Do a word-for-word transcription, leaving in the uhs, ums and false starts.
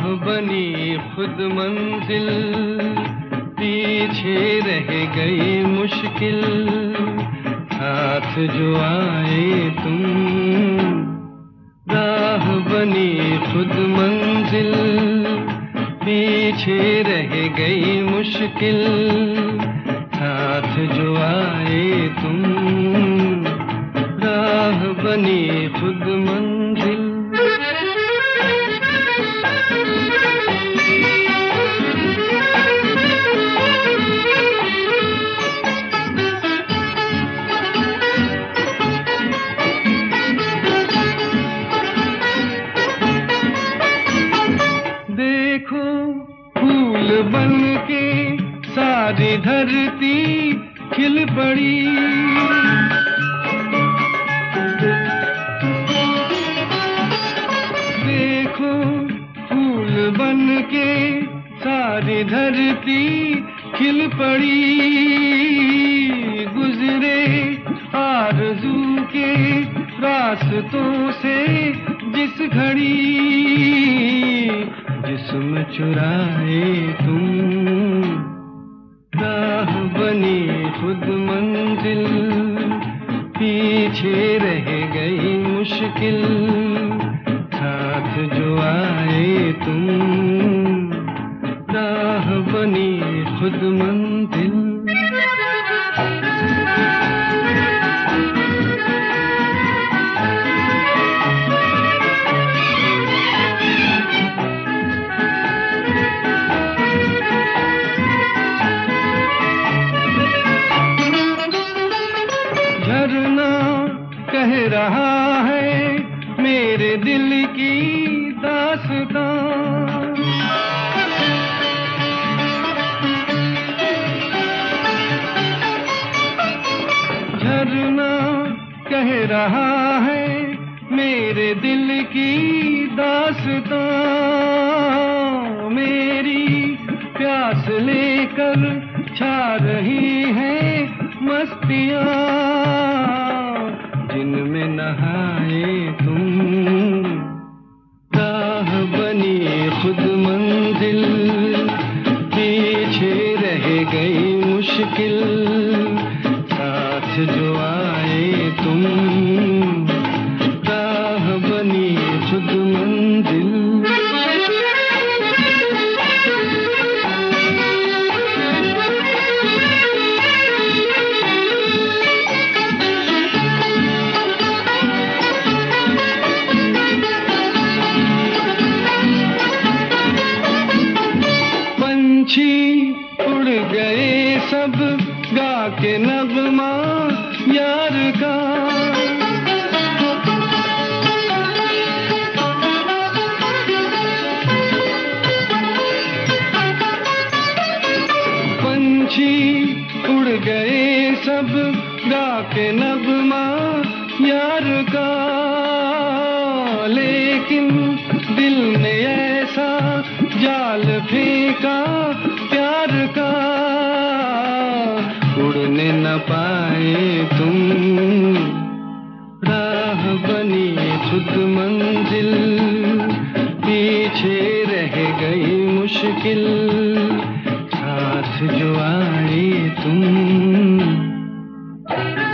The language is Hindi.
बनी खुद मंजिल, पीछे रह गई मुश्किल, साथ जो आए तुम। राह बनी खुद मंजिल, पीछे रह गई मुश्किल, साथ जो आए तुम। राह बनी खुद मंजिल। देखो फूल बन के सारी धरती खिल पड़ी, देखो फूल बन के सारी धरती खिल पड़ी। गुजरे आरज़ू के रास्तों से जिस घड़ी, जिस्म चुराए तुम। राह बनी खुद मंजिल, पीछे रह गई मुश्किल, साथ जो आए तुम। राह बनी खुद मंजिल। झरना कह रहा है मेरे दिल की दास्तां, झरना कह रहा है मेरे दिल की दास्तां। मेरी प्यास लेकर छा रही है मस्तियाँ, जिनमें नहाए तुम। राह बनी खुद मंजिल, पीछे रह गई मुश्किल, साथ जो आए तुम। राह बनी खुद मंजिल। पंछी उड़ गए सब गा के नगमा यार का, पंछी उड़ गए सब गा के नगमा यार का। लेकिन दिल ने ऐसा जाल फेंका प्यार का, उड़ने न पाए तुम। राह बनी खुद मंजिल, पीछे रह गई मुश्किल, साथ जो आए तुम।